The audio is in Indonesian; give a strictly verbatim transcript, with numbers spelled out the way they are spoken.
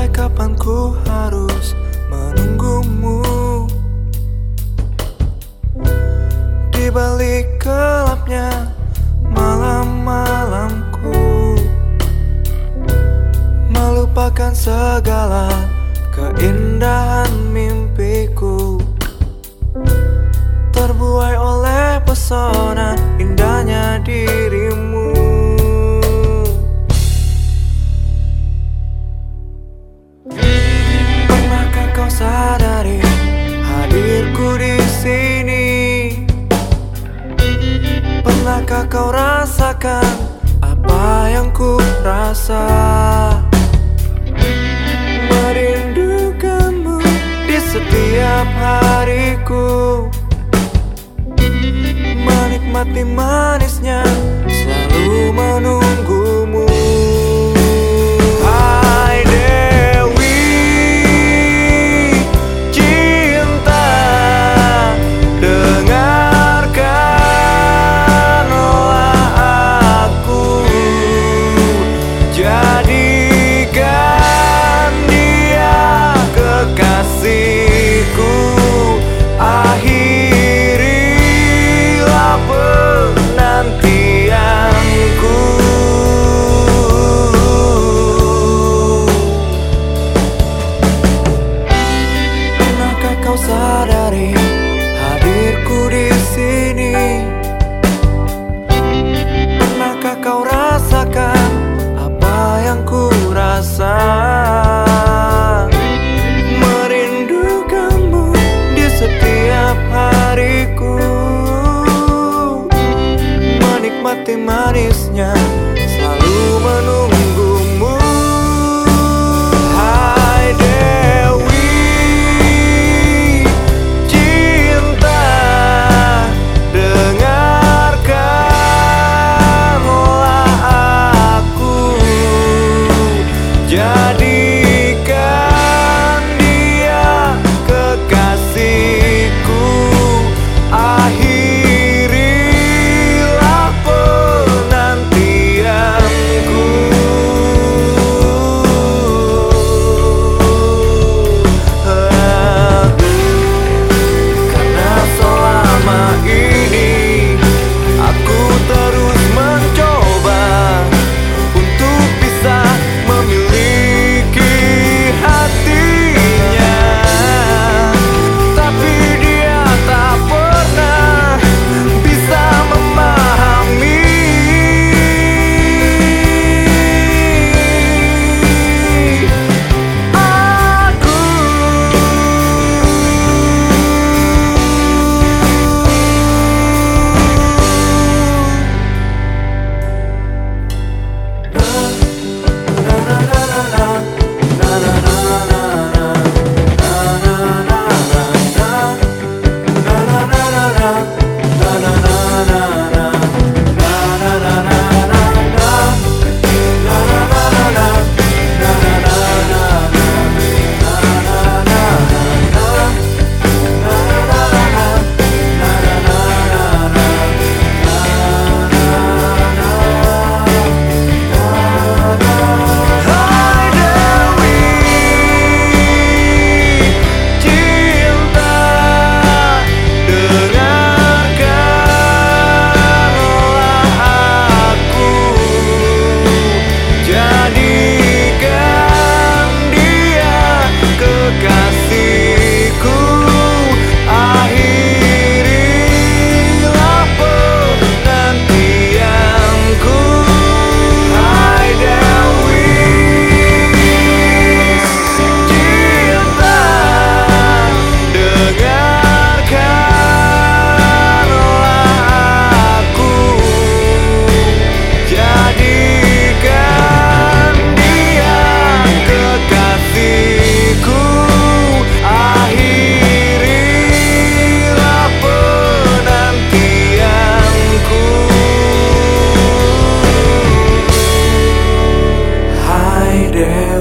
Sampai kapan ku harus menunggumu? Di balik gelapnya malam-malamku, melupakan segala keindahan mimpiku, terbuai oleh pesona indahnya dirimu. Pernahkah kau sadari hadirku di sini? Pernahkah kau rasakan apa yang ku rasa? Merindukanmu di setiap hariku, menikmati manisnya selalu menunggumu. Hai Dewi cinta, dengarkanlah aku, jadikan dia kekasihku. Akhirilah penantianku. Pernahkah kau sadari hadirku di sini? Pernahkah kau rasakan apa yang ku rasa? Merindukanmu di setiap hariku, menikmati manisnya selalu menunggumu. Hai Dewi cinta, dengarkanlah aku, jadikan dia kekasihku. Akhirilah penantianku. Karena selama ini aku terus mencoba untuk bisa memiliki hatinya, tapi dia tak pernah bisa memahami. Aku Dewi.